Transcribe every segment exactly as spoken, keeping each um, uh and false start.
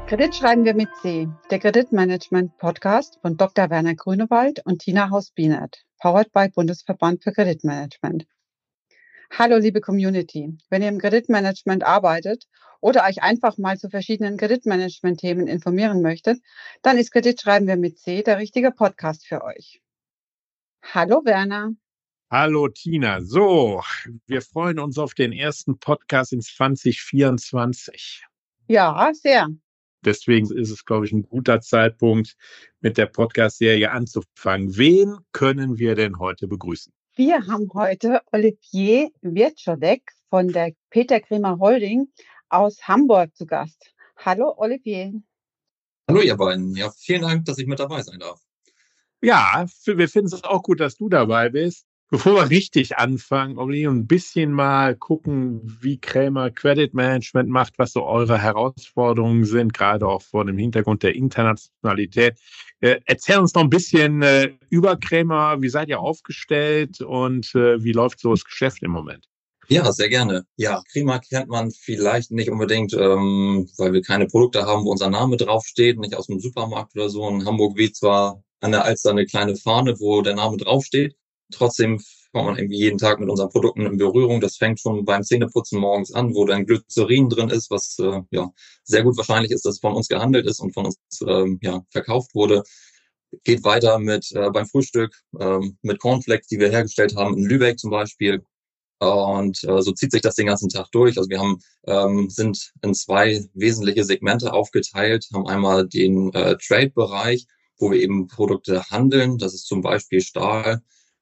Kredit schreiben wir mit C, der Kreditmanagement-Podcast von Doktor Werner Grünewald und Tina Haus-Bienert, powered by Bundesverband für Kreditmanagement. Hallo liebe Community, wenn ihr im Kreditmanagement arbeitet oder euch einfach mal zu verschiedenen Kreditmanagement-Themen informieren möchtet, dann ist Kredit schreiben wir mit C der richtige Podcast für euch. Hallo Werner. Hallo Tina. So, wir freuen uns auf den ersten Podcast in zwanzig vierundzwanzig. Ja, sehr. Deswegen ist es, glaube ich, ein guter Zeitpunkt, mit der Podcast-Serie anzufangen. Wen können wir denn heute begrüßen? Wir haben heute Olivier Wirczodek von der Peter Kremer Holding aus Hamburg zu Gast. Hallo Olivier. Hallo ihr beiden. Ja, vielen Dank, dass ich mit dabei sein darf. Ja, wir finden es auch gut, dass du dabei bist. Bevor wir richtig anfangen, Olivier, ein bisschen mal gucken, wie Kremer Credit Management macht, was so eure Herausforderungen sind, gerade auch vor dem Hintergrund der Internationalität. Äh, erzähl uns noch ein bisschen äh, über Kremer. Wie seid ihr aufgestellt und äh, wie läuft so das Geschäft im Moment? Ja, sehr gerne. Ja, Kremer kennt man vielleicht nicht unbedingt, ähm, weil wir keine Produkte haben, wo unser Name draufsteht, nicht aus dem Supermarkt oder so. In Hamburg weht zwar an der Alster eine kleine Fahne, wo der Name draufsteht. Trotzdem kommt man irgendwie jeden Tag mit unseren Produkten in Berührung. Das fängt schon beim Zähneputzen morgens an, wo dann Glycerin drin ist, was äh, ja sehr gut wahrscheinlich ist, dass von uns gehandelt ist und von uns ähm, ja verkauft wurde. Geht weiter mit äh, beim Frühstück ähm, mit Cornflakes, die wir hergestellt haben in Lübeck zum Beispiel. Und äh, so zieht sich das den ganzen Tag durch. Also wir haben ähm, sind in zwei wesentliche Segmente aufgeteilt, haben einmal den äh, Trade-Bereich, wo wir eben Produkte handeln. Das ist zum Beispiel Stahl,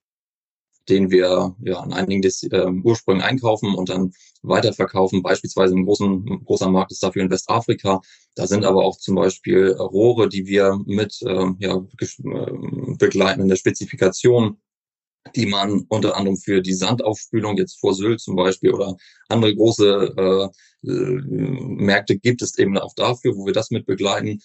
den wir ja an einigen des, äh, Ursprüngen einkaufen und dann weiterverkaufen. Beispielsweise ein großen, ein großer Markt ist dafür in Westafrika. Da sind aber auch zum Beispiel Rohre, die wir mit äh, ja, begleiten in der Spezifikation, die man unter anderem für die Sandaufspülung jetzt vor Sylt zum Beispiel oder andere große äh, Märkte gibt es eben auch dafür, wo wir das mit begleiten.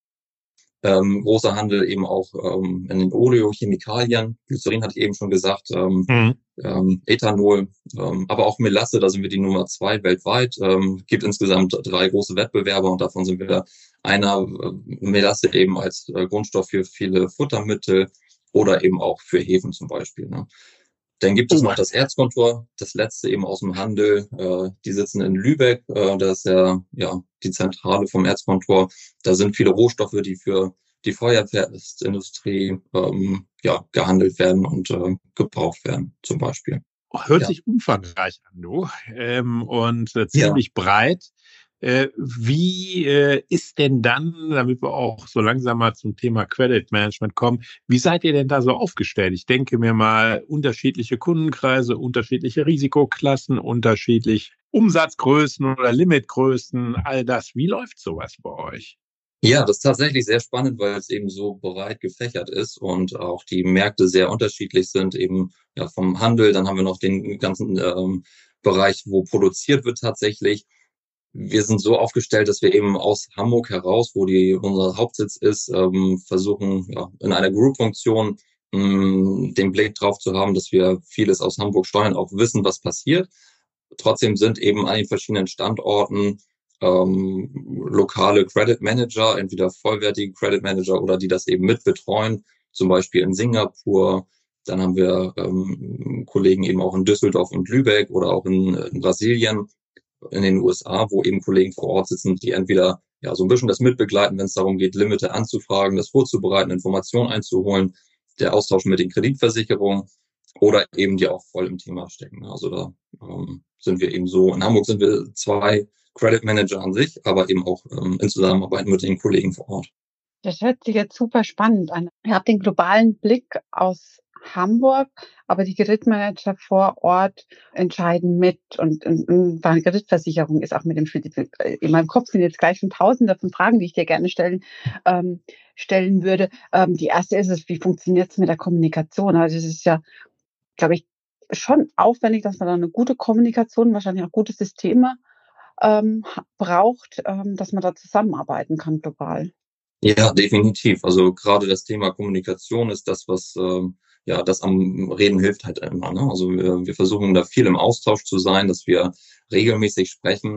Ähm, großer Handel eben auch ähm, in den Oleochemikalien, Glycerin hatte ich eben schon gesagt, ähm, mhm. ähm, Ethanol, ähm, aber auch Melasse, da sind wir die Nummer zwei weltweit. Ähm, gibt insgesamt drei große Wettbewerber und davon sind wir einer, äh, Melasse eben als äh, Grundstoff für viele Futtermittel oder eben auch für Hefen zum Beispiel. Ne? Dann gibt es noch das Erzkontor, das letzte eben aus dem Handel. Äh, die sitzen in Lübeck. Äh, das ist ja, ja die Zentrale vom Erzkontor. Da sind viele Rohstoffe, die für die Feuerwehrindustrie ähm, ja, gehandelt werden und äh, gebraucht werden, zum Beispiel. Hört ja. sich umfangreich an, du. Ähm, und äh, ziemlich ja. breit. Äh, wie äh, ist denn dann, damit wir auch so langsam mal zum Thema Credit Management kommen, wie seid ihr denn da so aufgestellt? Ich denke mir mal, unterschiedliche Kundenkreise, unterschiedliche Risikoklassen, unterschiedlich Umsatzgrößen oder Limitgrößen, all das. Wie läuft sowas bei euch? Ja, das ist tatsächlich sehr spannend, weil es eben so breit gefächert ist und auch die Märkte sehr unterschiedlich sind, eben ja vom Handel. Dann haben wir noch den ganzen ähm, Bereich, wo produziert wird tatsächlich. Wir sind so aufgestellt, dass wir eben aus Hamburg heraus, wo die unser Hauptsitz ist, ähm, versuchen, ja, in einer Group-Funktion ähm, den Blick drauf zu haben, dass wir vieles aus Hamburg steuern, auch wissen, was passiert. Trotzdem sind eben an den verschiedenen Standorten ähm, lokale Credit Manager, entweder vollwertige Credit Manager oder die das eben mitbetreuen, zum Beispiel in Singapur. Dann haben wir ähm, Kollegen eben auch in Düsseldorf und Lübeck oder auch in, in Brasilien, in den U S A, wo eben Kollegen vor Ort sitzen, die entweder ja so ein bisschen das mitbegleiten, wenn es darum geht, Limite anzufragen, das vorzubereiten, Informationen einzuholen, der Austausch mit den Kreditversicherungen oder eben die auch voll im Thema stecken. Also da ähm, sind wir eben so, in Hamburg sind wir zwei Credit Manager an sich, aber eben auch ähm, in Zusammenarbeit mit den Kollegen vor Ort. Das hört sich jetzt super spannend an. Ihr habt den globalen Blick aus Hamburg, aber die Kreditmanager vor Ort entscheiden mit und, und, und bei einer Kreditversicherung ist auch mit dem Spiel. In meinem Kopf sind jetzt gleich schon Tausende von Fragen, die ich dir gerne stellen ähm, stellen würde. Ähm, die erste ist es, wie funktioniert es mit der Kommunikation? Also es ist ja, glaube ich, schon aufwendig, dass man da eine gute Kommunikation, wahrscheinlich auch gute Systeme ähm, braucht, ähm, dass man da zusammenarbeiten kann global. Ja, definitiv. Also gerade das Thema Kommunikation ist das, was ähm, ja das am Reden hilft halt immer. Ne? Also wir, wir versuchen da viel im Austausch zu sein, dass wir regelmäßig sprechen.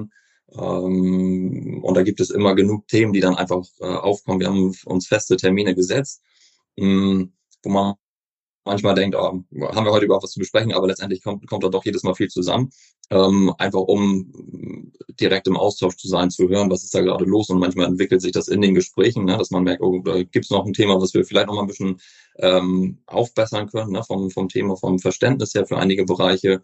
Ähm, und da gibt es immer genug Themen, die dann einfach äh, aufkommen. Wir haben uns feste Termine gesetzt, mh, wo man manchmal denkt, oh, haben wir heute überhaupt was zu besprechen, aber letztendlich kommt, kommt da doch jedes Mal viel zusammen, ähm, einfach um direkt im Austausch zu sein, zu hören, was ist da gerade los, und manchmal entwickelt sich das in den Gesprächen, ne, dass man merkt, oh, da gibt es noch ein Thema, was wir vielleicht noch mal ein bisschen ähm, aufbessern können, ne, vom, vom Thema, vom Verständnis her für einige Bereiche,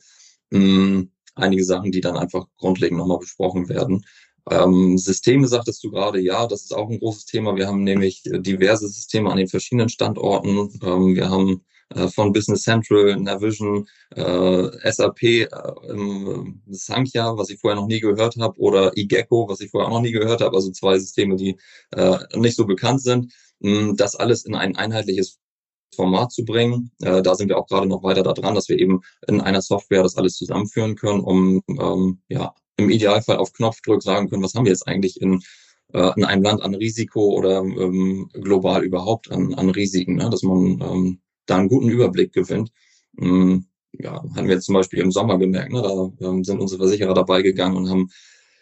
mh, einige Sachen, die dann einfach grundlegend nochmal besprochen werden. Ähm, Systeme, sagtest du gerade, ja, das ist auch ein großes Thema. Wir haben nämlich diverse Systeme an den verschiedenen Standorten. Ähm, wir haben äh, von Business Central, Navision, äh, S A P, äh, ähm, Sankhya, was ich vorher noch nie gehört habe, oder eGecko, was ich vorher auch noch nie gehört habe. Also zwei Systeme, die äh, nicht so bekannt sind. Das alles in ein einheitliches Format zu bringen. Äh, da sind wir auch gerade noch weiter da dran, dass wir eben in einer Software das alles zusammenführen können, um ähm, ja im Idealfall auf Knopfdruck sagen können, was haben wir jetzt eigentlich in, äh, in einem Land an Risiko oder ähm, global überhaupt an, an Risiken, ne? Dass man ähm, da einen guten Überblick gewinnt. Ähm, ja, haben wir jetzt zum Beispiel im Sommer gemerkt, ne? Da ähm, sind unsere Versicherer dabei gegangen und haben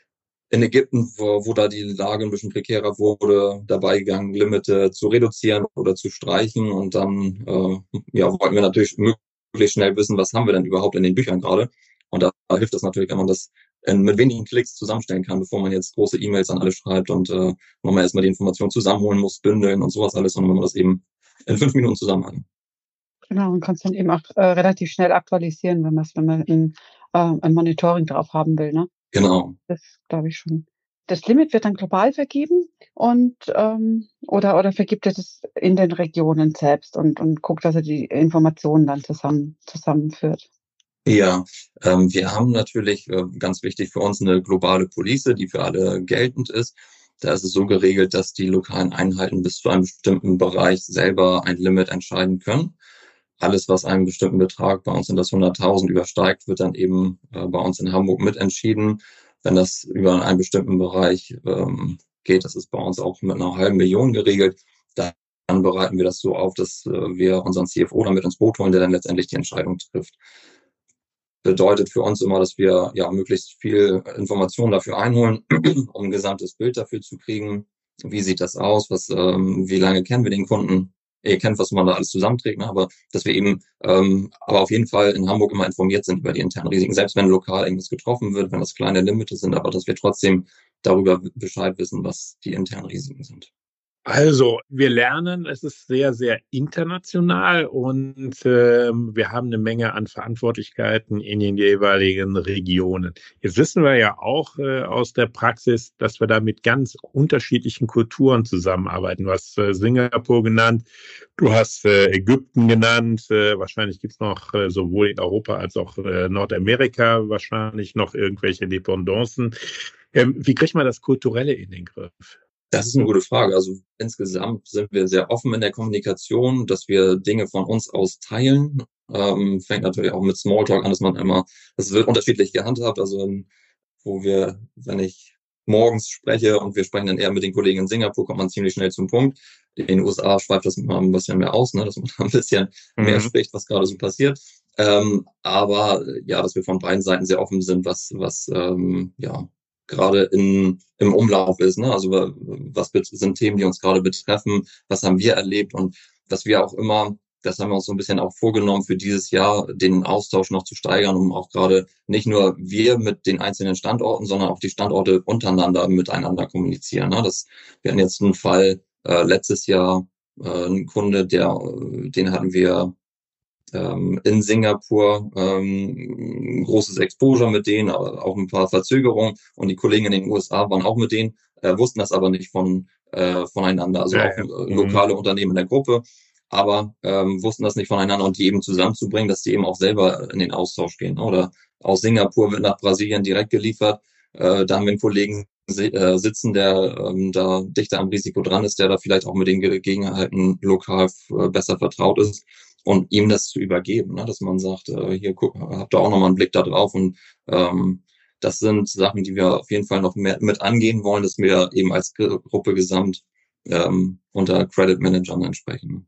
in Ägypten, wo, wo da die Lage ein bisschen prekärer wurde, dabei gegangen, Limite zu reduzieren oder zu streichen. Und dann äh, ja, wollten wir natürlich möglichst schnell wissen, was haben wir denn überhaupt in den Büchern gerade. Und da, da hilft es natürlich, wenn man das in, mit wenigen Klicks zusammenstellen kann, bevor man jetzt große E-Mails an alle schreibt und äh, man erstmal die Informationen zusammenholen muss, bündeln und sowas alles, sondern wenn man das eben in fünf Minuten zusammen hat. Genau, und kannst dann eben auch äh, relativ schnell aktualisieren, wenn, wenn man ein, äh, ein Monitoring drauf haben will. Ne? Genau. Das glaube ich schon. Das Limit wird dann global vergeben und ähm, oder oder vergibt er das in den Regionen selbst und und guckt, dass er die Informationen dann zusammen zusammenführt. Ja, ähm, wir haben natürlich, äh, ganz wichtig für uns, eine globale Police, die für alle geltend ist. Da ist es so geregelt, dass die lokalen Einheiten bis zu einem bestimmten Bereich selber ein Limit entscheiden können. Alles, was einen bestimmten Betrag, bei uns sind das hunderttausend, übersteigt, wird dann eben äh, bei uns in Hamburg mitentschieden. Wenn das über einen bestimmten Bereich ähm, geht, das ist bei uns auch mit einer halben Million geregelt, dann bereiten wir das so auf, dass äh, wir unseren C F O damit ins Boot holen, der dann letztendlich die Entscheidung trifft. Bedeutet für uns immer, dass wir ja möglichst viel Informationen dafür einholen, um ein gesamtes Bild dafür zu kriegen. Wie sieht das aus? Was, ähm, wie lange kennen wir den Kunden? Ihr kennt, was man da alles zusammenträgt, ne? Aber dass wir eben, ähm, aber auf jeden Fall in Hamburg immer informiert sind über die internen Risiken, selbst wenn lokal irgendwas getroffen wird, wenn das kleine Limite sind, aber dass wir trotzdem darüber Bescheid wissen, was die internen Risiken sind. Also, wir lernen, es ist sehr, sehr international und ähm, wir haben eine Menge an Verantwortlichkeiten in den jeweiligen Regionen. Jetzt wissen wir ja auch äh, aus der Praxis, dass wir da mit ganz unterschiedlichen Kulturen zusammenarbeiten. Du hast äh, Singapur genannt, du hast äh, Ägypten genannt, äh, wahrscheinlich gibt's noch äh, sowohl in Europa als auch äh, Nordamerika wahrscheinlich noch irgendwelche Dependancen. Ähm, wie kriegt man das Kulturelle in den Griff? Das ist eine gute Frage. Also insgesamt sind wir sehr offen in der Kommunikation, dass wir Dinge von uns aus teilen. Ähm, fängt natürlich auch mit Smalltalk an, dass man immer, das wird unterschiedlich gehandhabt. Also wo wir, wenn ich morgens spreche und wir sprechen dann eher mit den Kollegen in Singapur, kommt man ziemlich schnell zum Punkt. In den U S A schweift das mal ein bisschen mehr aus, ne, dass man da ein bisschen mhm. mehr spricht, was gerade so passiert. Ähm, aber ja, dass wir von beiden Seiten sehr offen sind, was, was ähm, ja gerade in, im Umlauf ist. Ne? Also was sind Themen, die uns gerade betreffen, was haben wir erlebt und dass wir auch immer, das haben wir uns so ein bisschen auch vorgenommen für dieses Jahr, den Austausch noch zu steigern, um auch gerade nicht nur wir mit den einzelnen Standorten, sondern auch die Standorte untereinander miteinander kommunizieren. Ne? Das, wir hatten jetzt einen Fall äh, letztes Jahr, äh, einen Kunde, der, den hatten wir ähm, in Singapur, ähm, großes Exposure mit denen, aber auch ein paar Verzögerungen und die Kollegen in den U S A waren auch mit denen, äh, wussten das aber nicht von äh, voneinander, also ja, auch ja. Äh, lokale mhm. Unternehmen in der Gruppe, aber ähm, wussten das nicht voneinander und die eben zusammenzubringen, dass die eben auch selber in den Austausch gehen. Oder aus Singapur wird nach Brasilien direkt geliefert, äh, da haben wir einen Kollegen äh, sitzen, der ähm, da dichter am Risiko dran ist, der da vielleicht auch mit den Gegebenheiten lokal äh, besser vertraut ist. Und ihm das zu übergeben, ne? Dass man sagt, äh, hier guck, habt ihr auch nochmal einen Blick da drauf. Und ähm, das sind Sachen, die wir auf jeden Fall noch mehr mit angehen wollen, dass wir eben als Gruppe gesamt ähm, unter Credit Managern entsprechen.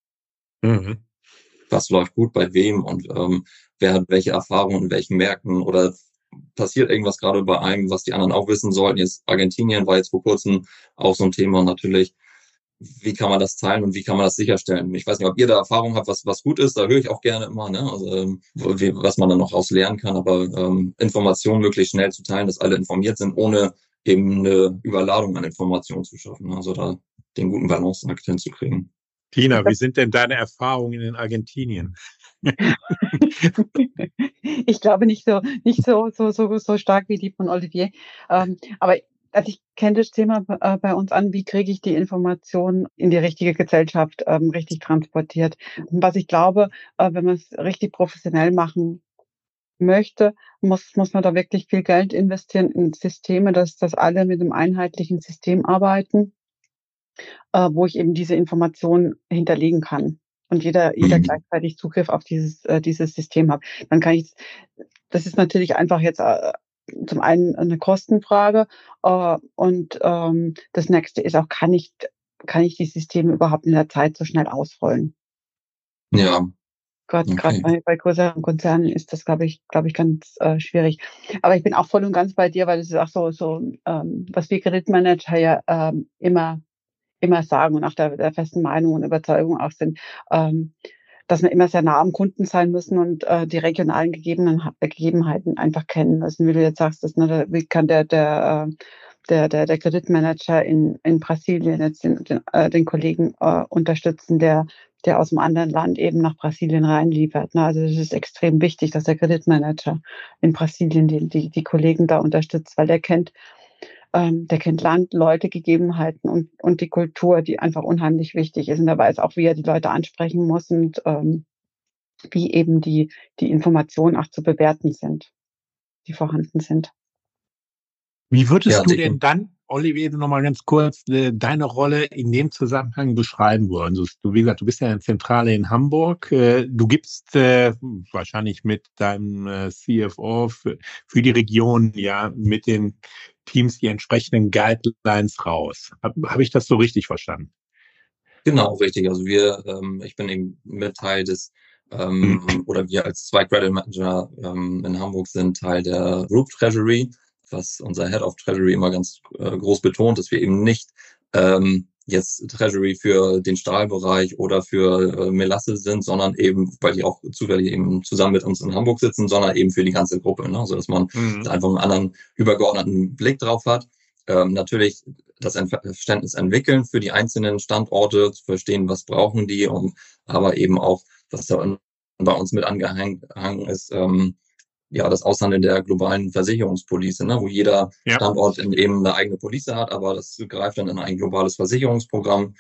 Mhm. Was läuft gut bei wem und ähm, wer hat welche Erfahrungen in welchen Märkten oder passiert irgendwas gerade bei einem, was die anderen auch wissen sollten. Jetzt Argentinien war jetzt vor kurzem auch so ein Thema natürlich. Wie kann man das teilen und wie kann man das sicherstellen? Ich weiß nicht, ob ihr da Erfahrung habt, was was gut ist. Da höre ich auch gerne immer, ne? Also ähm, wie, was man dann noch aus lernen kann. Aber ähm, Informationen möglichst schnell zu teilen, dass alle informiert sind, ohne eben eine Überladung an Informationen zu schaffen. Also da den guten Balanceakt hinzukriegen. Tina, wie sind denn deine Erfahrungen in Argentinien? Ich glaube nicht so, nicht so, so, so, so stark wie die von Olivier. Ähm, aber also ich kenne das Thema äh, bei uns an, wie kriege ich die Informationen in die richtige Gesellschaft ähm, richtig transportiert. Und was ich glaube, äh, wenn man es richtig professionell machen möchte, muss, muss man da wirklich viel Geld investieren in Systeme, dass, dass alle mit einem einheitlichen System arbeiten, äh, wo ich eben diese Informationen hinterlegen kann und jeder, jeder Mhm. gleichzeitig Zugriff auf dieses, äh, dieses System hat. Dann kann ich, das ist natürlich einfach jetzt äh, zum einen eine Kostenfrage äh, und ähm, das nächste ist auch, kann ich, kann ich die Systeme überhaupt in der Zeit so schnell ausrollen? Ja, Gerade gerade okay. bei, bei größeren Konzernen ist das, glaube ich, glaube ich, ganz äh, schwierig. Aber ich bin auch voll und ganz bei dir, weil es ist auch so, so ähm, was wir Kreditmanager ja ähm, immer immer sagen und auch der, der festen Meinung und Überzeugung auch sind, ähm, dass wir immer sehr nah am Kunden sein müssen und äh, die regionalen Gegebenen, Gegebenheiten einfach kennen müssen. Wie du jetzt sagst, dass, ne, wie kann der, der, äh, der, der, der Kreditmanager in, in Brasilien jetzt den, den, äh, den Kollegen äh, unterstützen, der, der aus einem anderen Land eben nach Brasilien reinliefert. Ne? Also es ist extrem wichtig, dass der Kreditmanager in Brasilien die, die, die Kollegen da unterstützt, weil der kennt ähm, der kennt Land, Leute, Gegebenheiten und, und die Kultur, die einfach unheimlich wichtig ist. Und er weiß auch, wie er die Leute ansprechen muss und ähm, wie eben die, die Informationen auch zu bewerten sind, die vorhanden sind. Wie würdest Ja, du denn definitiv. dann, Olivier, noch mal ganz kurz äh, deine Rolle in dem Zusammenhang beschreiben wollen? Also, du, wie gesagt, du bist ja in der Zentrale in Hamburg. Äh, du gibst äh, wahrscheinlich mit deinem äh, C F O für, für die Region ja mit den Teams die entsprechenden Guidelines raus. Habe hab ich das so richtig verstanden? Genau, richtig. Also wir, ähm, ich bin eben mit Teil des, ähm, oder wir als zwei Credit Manager ähm, in Hamburg sind Teil der Group Treasury, was unser Head of Treasury immer ganz äh, groß betont, dass wir eben nicht ähm, jetzt Treasury für den Stahlbereich oder für äh, Melasse sind, sondern eben, weil die auch zufällig eben zusammen mit uns in Hamburg sitzen, sondern eben für die ganze Gruppe, ne? Also dass man Mhm. da einfach einen anderen übergeordneten Blick drauf hat. Ähm, natürlich das Verständnis entwickeln für die einzelnen Standorte, zu verstehen, was brauchen die, und aber eben auch, was da bei uns mit angehangen ist, ähm, ja, das Aushandeln der globalen Versicherungspolice, ne, wo jeder Ja. Standort in eben eine eigene Police hat, aber das greift dann in ein globales Versicherungsprogramm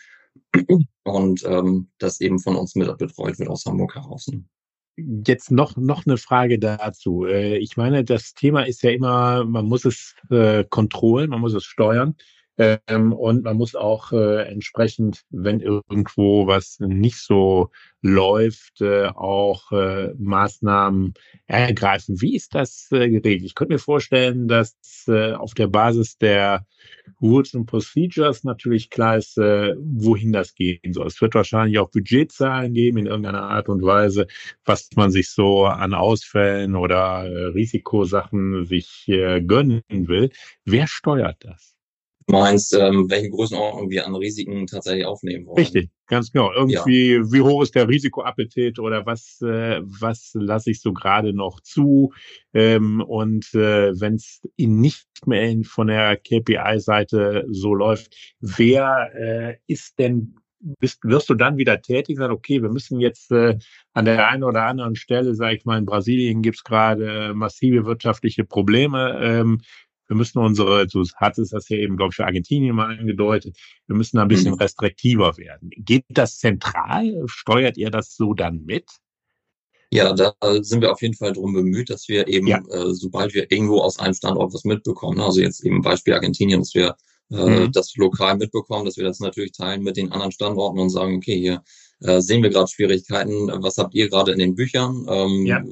und ähm, das eben von uns mit betreut wird aus Hamburg heraus. Jetzt noch, noch eine Frage dazu. Äh, Ich meine, das Thema ist ja immer, man muss es äh, kontrollen, man muss es steuern. Ähm, und man muss auch äh, entsprechend, wenn irgendwo was nicht so läuft, äh, auch äh, Maßnahmen ergreifen. Wie ist das äh, geregelt? Ich könnte mir vorstellen, dass äh, auf der Basis der Rules and Procedures natürlich klar ist, äh, wohin das gehen soll. Es wird wahrscheinlich auch Budgetzahlen geben in irgendeiner Art und Weise, was man sich so an Ausfällen oder äh, Risikosachen sich äh, gönnen will. Wer steuert das? Du meinst, ähm, welche Größenordnung wir an Risiken tatsächlich aufnehmen wollen? Richtig, ganz genau. Ja. Irgendwie, wie hoch ist der Risikoappetit oder was, äh, was lasse ich so gerade noch zu? Ähm, und äh, wenn es nicht mehr in, von der K P I-Seite so läuft, wer äh, ist denn, bist, wirst du dann wieder tätig sagen, okay, wir müssen jetzt äh, an der einen oder anderen Stelle, sage ich mal, in Brasilien gibt es gerade massive wirtschaftliche Probleme. Ähm, wir müssen unsere, du hattest das ja eben, glaube ich, für Argentinien mal angedeutet, wir müssen ein bisschen Mhm. restriktiver werden. Geht das zentral? Steuert ihr das so dann mit? Ja, da sind wir auf jeden Fall drum bemüht, dass wir eben, Ja. äh, sobald wir irgendwo aus einem Standort was mitbekommen, also jetzt eben Beispiel Argentinien, dass wir äh, Mhm. das lokal mitbekommen, dass wir das natürlich teilen mit den anderen Standorten und sagen, okay, hier äh, sehen wir gerade Schwierigkeiten, was habt ihr gerade in den Büchern? Ähm, Ja.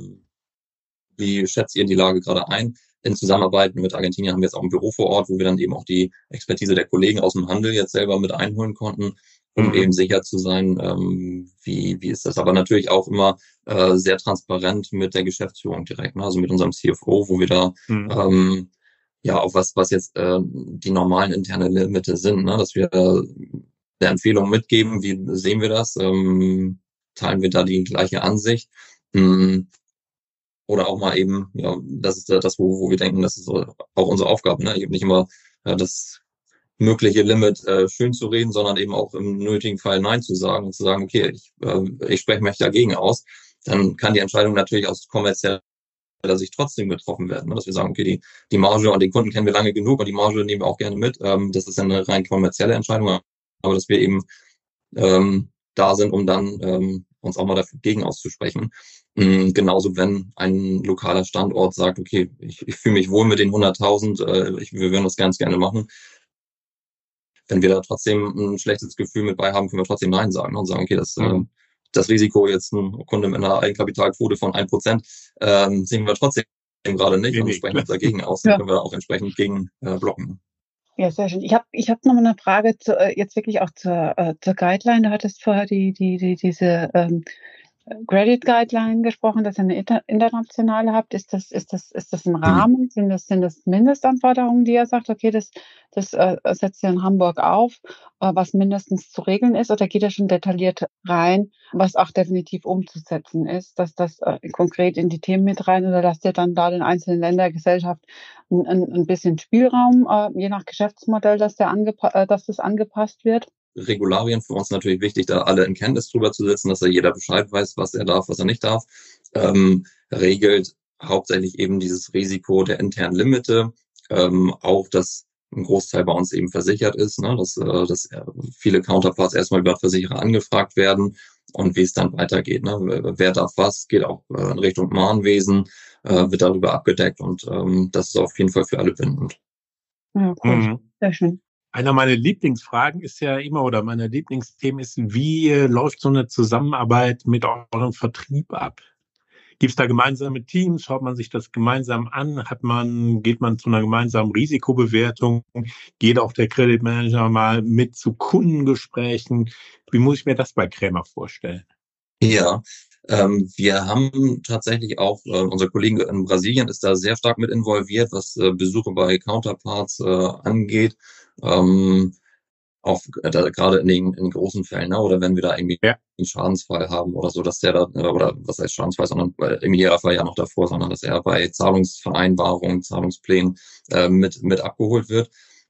Wie schätzt ihr die Lage gerade ein? In Zusammenarbeit mit Argentinien haben wir jetzt auch ein Büro vor Ort, wo wir dann eben auch die Expertise der Kollegen aus dem Handel jetzt selber mit einholen konnten. um Mhm. eben sicher zu sein, ähm, wie, wie ist das. Aber natürlich auch immer äh, sehr transparent mit der Geschäftsführung direkt, ne? Also mit unserem C F O, wo wir da Mhm. ähm, ja auch was, was jetzt äh, die normalen internen Limite sind, ne? Dass wir äh, der Empfehlung mitgeben, wie sehen wir das, ähm, teilen wir da die gleiche Ansicht. Hm, oder auch mal eben, ja, das ist das, wo, wo wir denken, das ist so auch unsere Aufgabe, ne? Eben nicht immer äh, das mögliche Limit äh, schön zu reden, sondern eben auch im nötigen Fall Nein zu sagen und zu sagen, okay, ich, äh, ich spreche mich dagegen aus. Dann kann die Entscheidung natürlich aus kommerzieller Sicht trotzdem getroffen werden, ne? Dass wir sagen, okay, die, die Marge und den Kunden kennen wir lange genug und die Marge nehmen wir auch gerne mit. Ähm, das ist eine rein kommerzielle Entscheidung, aber dass wir eben ähm, da sind, um dann ähm, uns auch mal dagegen auszusprechen. Mhm, genauso, wenn ein lokaler Standort sagt, okay, ich, ich fühle mich wohl mit den hunderttausend, äh, ich, wir würden das ganz gerne machen. Wenn wir da trotzdem ein schlechtes Gefühl mit bei haben, können wir trotzdem Nein sagen, ne? Und sagen, okay, das, mhm. äh, das Risiko, jetzt ein Kunde mit einer Eigenkapitalquote von ein Prozent, ähm, sehen wir trotzdem gerade nicht Nee, und nee, sprechen klar. uns dagegen aus, dann Ja. können wir auch entsprechend gegen äh, blocken. Ja, sehr schön. Ich habe ich hab noch mal eine Frage zu, äh, jetzt wirklich auch zur, äh, zur Guideline. Du hattest vorher die, die, die, diese ähm, Credit Guideline gesprochen, dass ihr eine inter internationale habt. Ist das, ist das, ist das ein Rahmen? Sind das, sind das Mindestanforderungen, die ihr sagt, okay, das, das äh, setzt ihr in Hamburg auf, äh, was mindestens zu regeln ist? Oder geht ihr schon detailliert rein, was auch definitiv umzusetzen ist, dass das äh, konkret in die Themen mit rein, oder lasst ihr dann da den einzelnen Ländergesellschaft ein, ein, ein bisschen Spielraum, äh, je nach Geschäftsmodell, dass, der angepa äh, dass das angepasst wird? Regularien für uns natürlich wichtig, da alle in Kenntnis drüber zu setzen, dass da jeder Bescheid weiß, was er darf, was er nicht darf. Ähm, regelt hauptsächlich eben dieses Risiko der internen Limite, ähm, auch dass ein Großteil bei uns eben versichert ist, ne? dass, äh, dass viele Counterparts erstmal über Versicherer angefragt werden und wie es dann weitergeht. Ne? Wer darf was, geht auch äh, in Richtung Mahnwesen, äh, wird darüber abgedeckt und ähm, das ist auf jeden Fall für alle bindend. Ja, cool. Mhm. Sehr schön. Einer meiner Lieblingsfragen ist ja immer, oder meiner Lieblingsthemen ist, wie äh, läuft so eine Zusammenarbeit mit eurem Vertrieb ab? Gibt es da gemeinsame Teams? Schaut man sich das gemeinsam an? Hat man, geht man zu einer gemeinsamen Risikobewertung? Geht auch der Credit Manager mal mit zu Kundengesprächen? Wie muss ich mir das bei Krämer vorstellen? Ja, ähm, wir haben tatsächlich auch, äh, unser Kollege in Brasilien ist da sehr stark mit involviert, was äh, Besuche bei Counterparts äh, angeht. Ähm, auch äh, gerade in den, in den großen Fällen, ne? Oder wenn wir da irgendwie Ja. einen Schadensfall haben oder so, dass der da, äh, oder was heißt Schadensfall, sondern äh, im Idealfall ja noch davor, sondern dass er bei Zahlungsvereinbarungen, Zahlungsplänen äh, mit, mit abgeholt wird.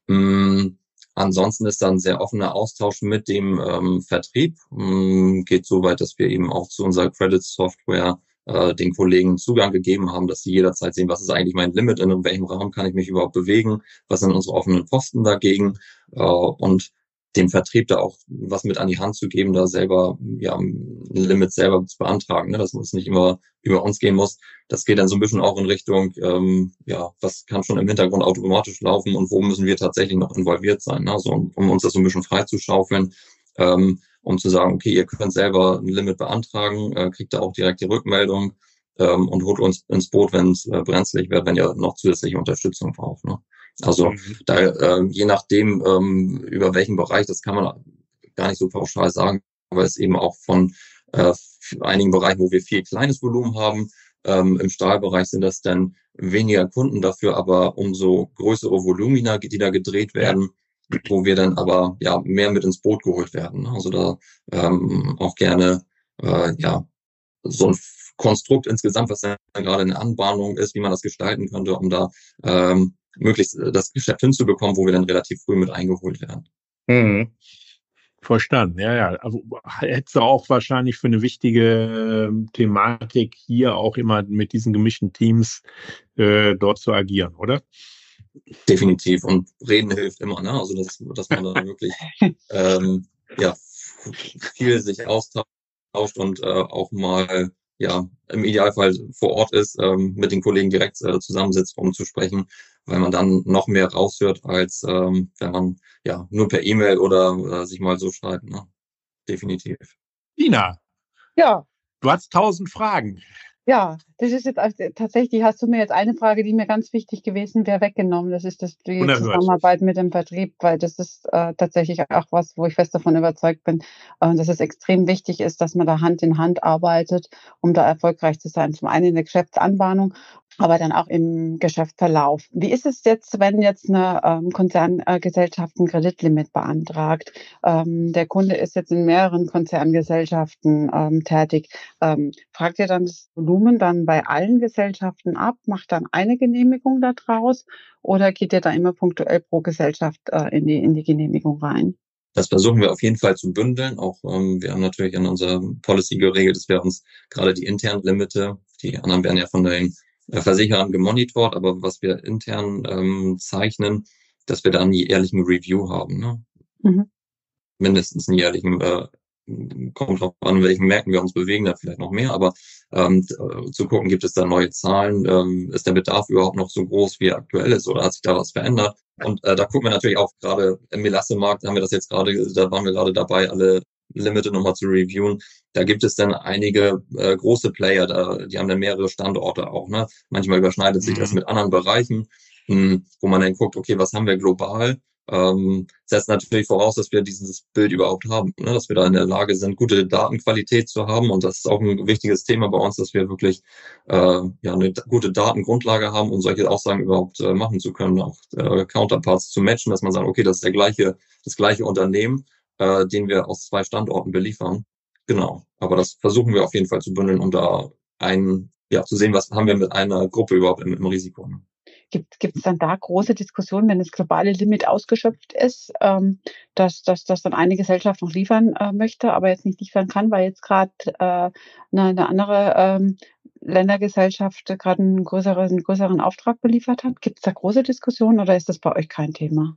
Mm, ansonsten ist dann sehr offener Austausch mit dem ähm, Vertrieb. Mm, geht so weit, dass wir eben auch zu unserer Credit Software äh, den Kollegen Zugang gegeben haben, dass sie jederzeit sehen, was ist eigentlich mein Limit, in welchem Rahmen kann ich mich überhaupt bewegen, was sind unsere offenen Posten dagegen, äh, und dem Vertrieb da auch was mit an die Hand zu geben, da selber ja ein Limit selber zu beantragen, ne? Dass es nicht immer über uns gehen muss. Das geht dann so ein bisschen auch in Richtung, ähm, ja, was kann schon im Hintergrund automatisch laufen und wo müssen wir tatsächlich noch involviert sein, ne? So, um uns das so ein bisschen frei zu schaufeln, ähm, um zu sagen, okay, ihr könnt selber ein Limit beantragen, äh, kriegt da auch direkt die Rückmeldung ähm, und holt uns ins Boot, wenn es äh, brenzlig wird, wenn ihr noch zusätzliche Unterstützung braucht, ne? Also mhm. da äh, je nachdem, ähm, über welchen Bereich, das kann man gar nicht so pauschal sagen, aber es eben auch von äh, einigen Bereichen, wo wir viel kleines Volumen haben. Ähm, Im Stahlbereich sind das dann weniger Kunden dafür, aber umso größere Volumina, die da gedreht werden, ja. Wo wir dann aber ja mehr mit ins Boot geholt werden. Also da ähm, auch gerne äh, ja so ein Konstrukt insgesamt, was dann gerade eine Anbahnung ist, wie man das gestalten könnte, um da ähm, möglichst das Geschäft hinzubekommen, wo wir dann relativ früh mit eingeholt werden. Mhm. Verstanden, ja, ja. Also hättest du auch wahrscheinlich für eine wichtige äh, Thematik hier auch immer mit diesen gemischten Teams äh, dort zu agieren, oder? Definitiv. Und reden hilft immer, ne? Also dass, dass man da wirklich ähm, ja viel sich austauscht und äh, auch mal ja im Idealfall vor Ort ist, ähm, mit den Kollegen direkt äh, zusammensitzt, um zu sprechen, weil man dann noch mehr raushört, als ähm, wenn man ja nur per E-Mail oder äh, sich mal so schreibt. Ne? Definitiv. Tina, ja, du hast tausend Fragen. Ja, das ist jetzt also tatsächlich hast du mir jetzt eine Frage, die mir ganz wichtig gewesen wäre, weggenommen. Das ist das die Unerhört. Zusammenarbeit mit dem Vertrieb, weil das ist äh, tatsächlich auch was, wo ich fest davon überzeugt bin, äh, dass es extrem wichtig ist, dass man da Hand in Hand arbeitet, um da erfolgreich zu sein. Zum einen in der Geschäftsanbahnung, aber dann auch im Geschäftsverlauf. Wie ist es jetzt, wenn jetzt eine ähm, Konzerngesellschaft ein Kreditlimit beantragt? Ähm, der Kunde ist jetzt in mehreren Konzerngesellschaften ähm, tätig. Ähm, fragt ihr dann das Volumen dann bei allen Gesellschaften ab, macht dann eine Genehmigung da draus oder geht ihr da immer punktuell pro Gesellschaft äh, in die in die Genehmigung rein? Das versuchen wir auf jeden Fall zu bündeln. Auch ähm, wir haben natürlich in unserer Policy geregelt, dass wir uns gerade die internen Limite, die anderen werden ja von den äh, Versicherern gemonitort, aber was wir intern ähm, zeichnen, dass wir dann einen jährlichen Review haben. Ne? Mhm. Mindestens einen jährlichen, äh, kommt drauf an, in welchen Märkten wir uns bewegen, da vielleicht noch mehr, aber ähm, zu gucken, gibt es da neue Zahlen, ähm, ist der Bedarf überhaupt noch so groß, wie er aktuell ist, oder hat sich da was verändert? Und äh, da gucken wir natürlich auch gerade im Melasse-Markt, haben wir das jetzt gerade, da waren wir gerade dabei, alle Limite nochmal zu reviewen. Da gibt es dann einige äh, große Player, da, die haben dann mehrere Standorte auch. Ne? Manchmal überschneidet sich Mhm. das mit anderen Bereichen, mh, wo man dann guckt, okay, was haben wir global? Ähm, setzt natürlich voraus, dass wir dieses Bild überhaupt haben, ne? Dass wir da in der Lage sind, gute Datenqualität zu haben. Und das ist auch ein wichtiges Thema bei uns, dass wir wirklich äh, ja eine gute Datengrundlage haben, um solche Aussagen überhaupt äh, machen zu können, auch äh, Counterparts zu matchen, dass man sagt, okay, das ist der gleiche, das gleiche Unternehmen, äh, den wir aus zwei Standorten beliefern. Genau. Aber das versuchen wir auf jeden Fall zu bündeln, um da ein, ja, zu sehen, was haben wir mit einer Gruppe überhaupt im, im Risiko. Ne? Gibt es dann da große Diskussionen, wenn das globale Limit ausgeschöpft ist, ähm, dass, dass, dass dann eine Gesellschaft noch liefern äh, möchte, aber jetzt nicht liefern kann, weil jetzt gerade äh, eine, eine andere ähm, Ländergesellschaft gerade einen größeren, einen größeren Auftrag beliefert hat? Gibt es da große Diskussionen oder ist das bei euch kein Thema?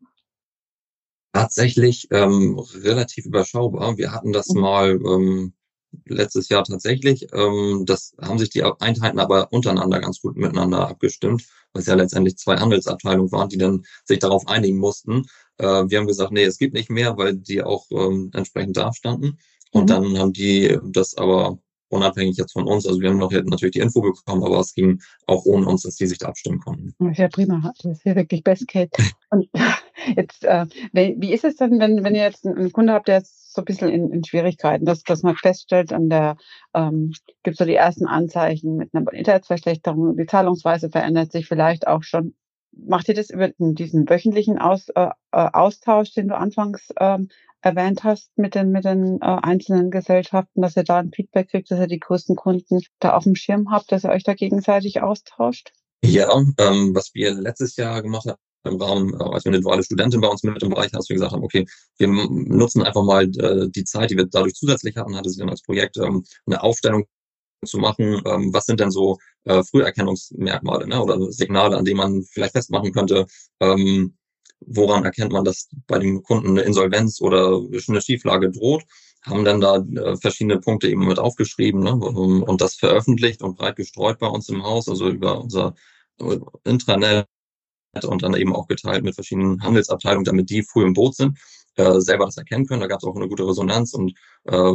Tatsächlich ähm, relativ überschaubar. Wir hatten das Mhm. mal ähm, letztes Jahr tatsächlich. Ähm, das haben sich die Einheiten aber untereinander ganz gut miteinander abgestimmt, weil es ja letztendlich zwei Handelsabteilungen waren, die dann sich darauf einigen mussten. Äh, wir haben gesagt, nee, es gibt nicht mehr, weil die auch ähm, entsprechend dastanden. Und Mhm. dann haben die das aber unabhängig jetzt von uns, also wir haben noch natürlich die Info bekommen, aber es ging auch ohne uns, dass die sich da abstimmen konnten. Das ist ja prima. Das ist ja wirklich Best Case. Und jetzt, äh, wie wie ist es denn, wenn, wenn ihr jetzt einen Kunde habt, der jetzt so ein bisschen in, in Schwierigkeiten, dass, dass man feststellt, an der ähm, gibt so die ersten Anzeichen mit einer Internetverschlechterung, die Zahlungsweise verändert sich vielleicht auch schon. Macht ihr das über diesen wöchentlichen Aus, äh, äh, Austausch, den du anfangs ähm, erwähnt hast, mit den, mit den äh, einzelnen Gesellschaften, dass ihr da ein Feedback kriegt, dass ihr die größten Kunden da auf dem Schirm habt, dass ihr euch da gegenseitig austauscht? Ja, ähm, was wir letztes Jahr gemacht haben, im Rahmen, äh, als wir eine duale Studentin bei uns mit im Bereich hatten, dass wir gesagt haben, okay, wir m- nutzen einfach mal äh, die Zeit, die wir dadurch zusätzlich hatten, hatte sie dann als Projekt ähm, eine Aufstellung zu machen, ähm, was sind denn so äh, Früherkennungsmerkmale, ne, oder Signale, an denen man vielleicht festmachen könnte, ähm, woran erkennt man, dass bei dem Kunden eine Insolvenz oder eine Schieflage droht, haben dann da äh, verschiedene Punkte eben mit aufgeschrieben, ne, um, und das veröffentlicht und breit gestreut bei uns im Haus, also über unser äh, Intranet und dann eben auch geteilt mit verschiedenen Handelsabteilungen, damit die früh im Boot sind, äh, selber das erkennen können. Da gab es auch eine gute Resonanz und äh,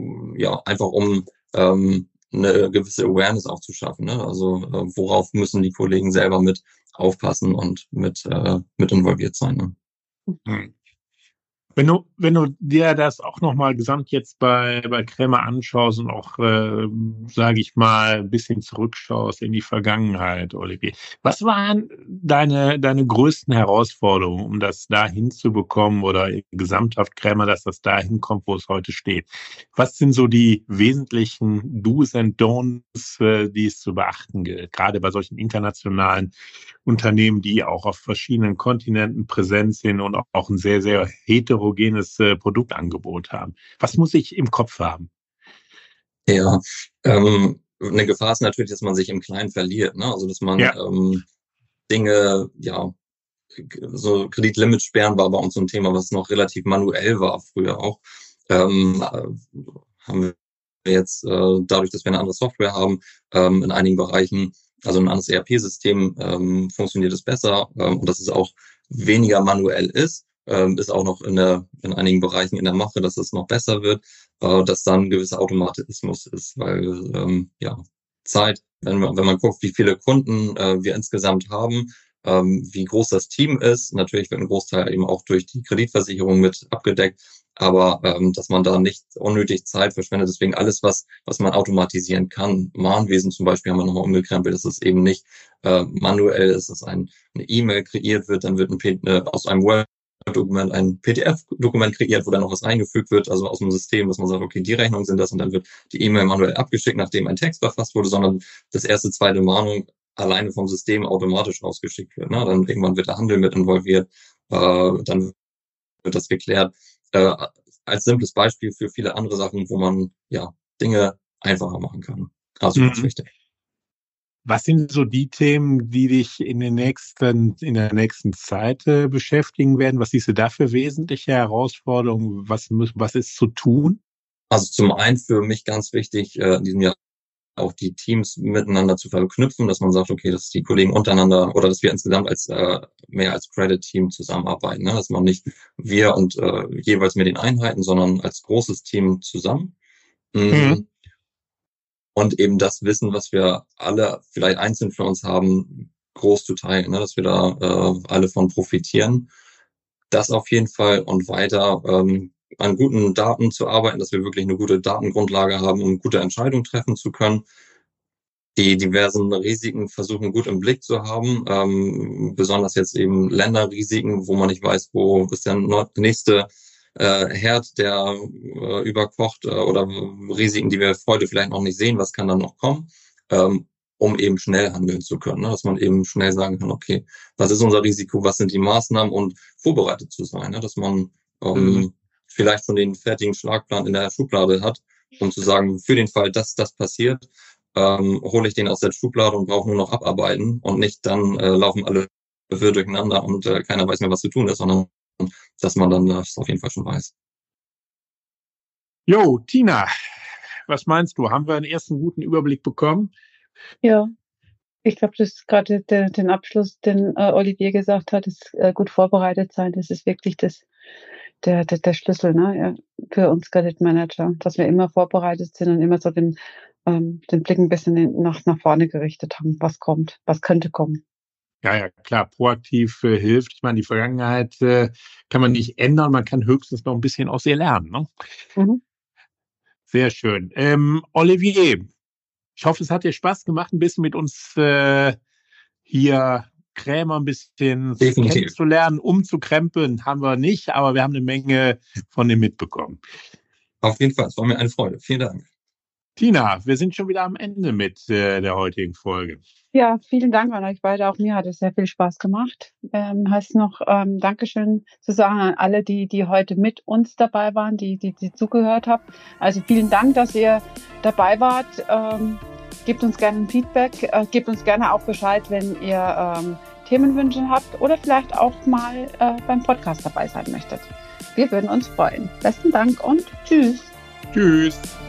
ja, einfach um ähm, eine gewisse Awareness auch zu schaffen. Ne? Also äh, worauf müssen die Kollegen selber mit aufpassen und mit, äh, mit involviert sein. Ne? Hm. Wenn du, wenn du dir das auch nochmal gesamt jetzt bei, bei Krämer anschaust und auch, äh, sage ich mal, ein bisschen zurückschaust in die Vergangenheit, Olivier, was waren deine, deine größten Herausforderungen, um das da hinzubekommen oder gesamthaft Krämer, dass das da hinkommt, wo es heute steht? Was sind so die wesentlichen Do's and Don'ts, äh, die es zu beachten gilt, gerade bei solchen internationalen Unternehmen, die auch auf verschiedenen Kontinenten präsent sind und auch ein sehr, sehr heterogenes äh, Produktangebot haben. Was muss ich im Kopf haben? Ja, ähm, eine Gefahr ist natürlich, dass man sich im Kleinen verliert. Ne? Also dass man Ja. ähm, Dinge, ja, so Kreditlimitsperren war bei uns so ein Thema, was noch relativ manuell war früher auch. Ähm, äh, haben wir jetzt äh, dadurch, dass wir eine andere Software haben, ähm, in einigen Bereichen, also ein anderes E R P-System, ähm, funktioniert es besser ähm, und dass es auch weniger manuell ist, ähm, ist auch noch in der in einigen Bereichen in der Mache, dass es noch besser wird, äh, dass dann ein gewisser Automatismus ist, weil ähm, ja Zeit. Wenn man, wenn man guckt, wie viele Kunden äh, wir insgesamt haben, ähm, wie groß das Team ist. Natürlich wird ein Großteil eben auch durch die Kreditversicherung mit abgedeckt, aber ähm, dass man da nicht unnötig Zeit verschwendet. Deswegen alles, was was man automatisieren kann. Mahnwesen zum Beispiel haben wir nochmal umgekrempelt. Das ist eben nicht äh, manuell, ist es ein, eine E-Mail kreiert wird, dann wird ein P- äh, aus einem Word Dokument ein P D F-Dokument kreiert, wo dann noch was eingefügt wird, also aus dem System, dass man sagt, okay, die Rechnungen sind das und dann wird die E-Mail manuell abgeschickt, nachdem ein Text verfasst wurde, sondern das erste, zweite Mahnung alleine vom System automatisch rausgeschickt wird. Ne? Dann irgendwann wird der Handel mit involviert, äh, dann wird das geklärt. Äh, als simples Beispiel für viele andere Sachen, wo man ja Dinge einfacher machen kann. Also ganz Mhm. wichtig. Was sind so die Themen, die dich in den nächsten, in der nächsten Zeit äh, beschäftigen werden? Was siehst du da für wesentliche Herausforderungen? Was muss, was ist zu tun? Also zum einen für mich ganz wichtig, äh, in diesem Jahr auch die Teams miteinander zu verknüpfen, dass man sagt, okay, dass die Kollegen untereinander oder dass wir insgesamt als äh, mehr als Credit-Team zusammenarbeiten, ne? Dass man nicht wir und äh, jeweils mit den Einheiten, sondern als großes Team zusammen. Mhm. Und eben das Wissen, was wir alle vielleicht einzeln für uns haben, groß zu teilen, ne? Dass wir da äh, alle von profitieren. Das auf jeden Fall und weiter ähm, an guten Daten zu arbeiten, dass wir wirklich eine gute Datengrundlage haben, um gute Entscheidungen treffen zu können. Die diversen Risiken versuchen gut im Blick zu haben, ähm, besonders jetzt eben Länderrisiken, wo man nicht weiß, wo ist der nächste äh, Herd, der äh, überkocht äh, oder Risiken, die wir heute vielleicht noch nicht sehen, was kann dann noch kommen, ähm, um eben schnell handeln zu können, ne? Dass man eben schnell sagen kann, okay, was ist unser Risiko, was sind die Maßnahmen und vorbereitet zu sein, ne? Dass man ähm, mhm. vielleicht schon den fertigen Schlagplan in der Schublade hat, um zu sagen, für den Fall, dass das passiert, ähm, hole ich den aus der Schublade und brauche nur noch abarbeiten und nicht dann äh, laufen alle Würfel durcheinander und äh, keiner weiß mehr, was zu tun ist, sondern dass man dann das auf jeden Fall schon weiß. Jo, Tina, was meinst du? Haben wir einen ersten guten Überblick bekommen? Ja, ich glaube, das ist gerade der, den Abschluss, den äh, Olivier gesagt hat, ist äh, gut vorbereitet sein. Das ist wirklich das, der, der, der Schlüssel, ne, ja, für uns Kreditmanager, dass wir immer vorbereitet sind und immer so den, ähm, den Blick ein bisschen nach, nach vorne gerichtet haben, was kommt, was könnte kommen. Ja, ja, klar, proaktiv äh, hilft. Ich meine, die Vergangenheit äh, kann man nicht ändern, man kann höchstens noch ein bisschen aus ihr lernen. Ne? Mhm. Sehr schön. Ähm, Olivier, ich hoffe, es hat dir Spaß gemacht, ein bisschen mit uns äh, hier Krämer ein bisschen Definitiv. kennenzulernen. Umzukrempeln haben wir nicht, aber wir haben eine Menge von dem mitbekommen. Auf jeden Fall, es war mir eine Freude. Vielen Dank. Tina, wir sind schon wieder am Ende mit äh, der heutigen Folge. Ja, vielen Dank an euch beide. Auch mir hat es sehr viel Spaß gemacht. Ähm, heißt noch ähm, Dankeschön zu sagen an alle, die die heute mit uns dabei waren, die die, die zugehört haben. Also vielen Dank, dass ihr dabei wart. Ähm, gebt uns gerne ein Feedback. Äh, gebt uns gerne auch Bescheid, wenn ihr ähm, Themenwünsche habt oder vielleicht auch mal äh, beim Podcast dabei sein möchtet. Wir würden uns freuen. Besten Dank und tschüss. Tschüss.